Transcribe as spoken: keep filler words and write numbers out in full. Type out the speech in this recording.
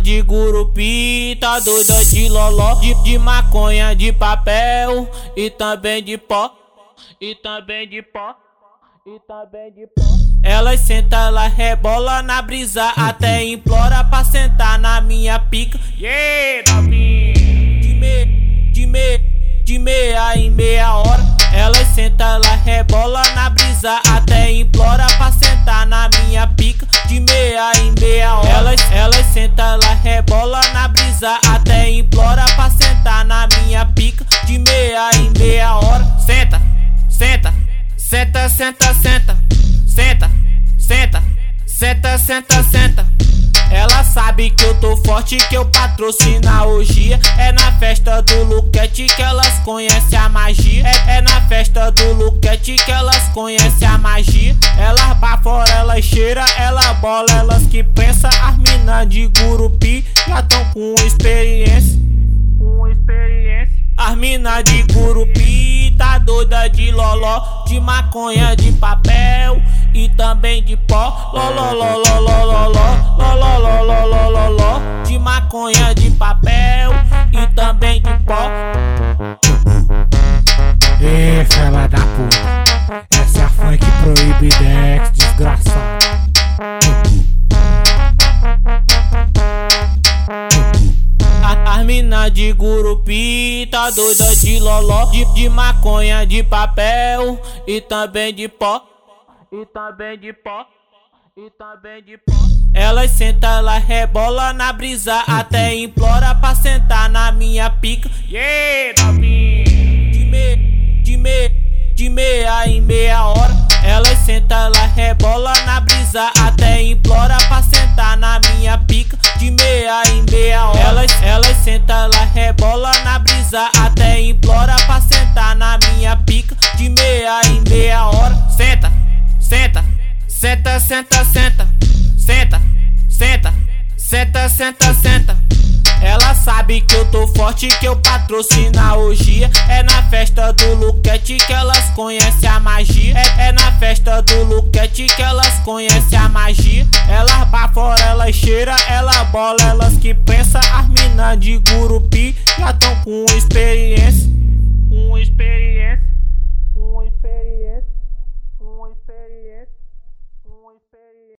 de Gurupi, tá doida de loló, de, de maconha, de papel e também de pó, e também de pó, e também de pó. Elas senta, ela rebola na brisa, até implora pra sentar na minha pica. Yeah, novinha. De me, de me, de meia em meia hora. Elas senta, ela rebola na brisa, até implora pra sentar na minha pica. De meia em meia hora. Elas, elas senta, ela rebola na brisa, até implora pra sentar na minha pica. De meia em meia hora. Senta, senta, senta, senta, senta. Senta, senta, senta, senta, senta. Ela sabe que eu tô forte, que eu patrocino a orgia. É na festa do Luquete que elas conhecem a magia. É, é na festa do Luquete que elas conhecem a magia. Elas bafora, elas cheira, ela bola, elas que pensa. As mina de Gurupi já tão com experiência, com experiência. As mina de Gurupi tá doida de loló, de maconha, de papel e também de pó. Lololololololololololololololololó, de maconha, de papel e também de pó. Ê, fela da puta, essa é a funk proibidex, desgraçado. As mina de Gurupi tá doida de loló, de, de maconha, de papel e também de pó, e também de pó, e também de pó. Elas senta, ela rebola na brisa, até implora pra sentar na minha pica. Yeah, novinha. De me, de me, de meia em meia hora. Elas senta, ela rebola na brisa, até implora pra sentar na minha pica. De meia em meia hora. Elas, elas senta, ela rebola na brisa, até implora pra sentar na minha pica. De meia em meia hora. Senta, senta, senta, senta, senta. Senta, senta, senta, senta, senta. Ela sabe que eu tô forte, que eu patrocino a orgia. É na festa do Luquete que elas conhecem a magia. É, é na festa do Luquete que elas conhecem a magia. Elas bafora, elas cheira, ela bola, elas que pensa. As mina de Gurupi já tão com experiência, com experiência, com experiência, com experiência, com experiência.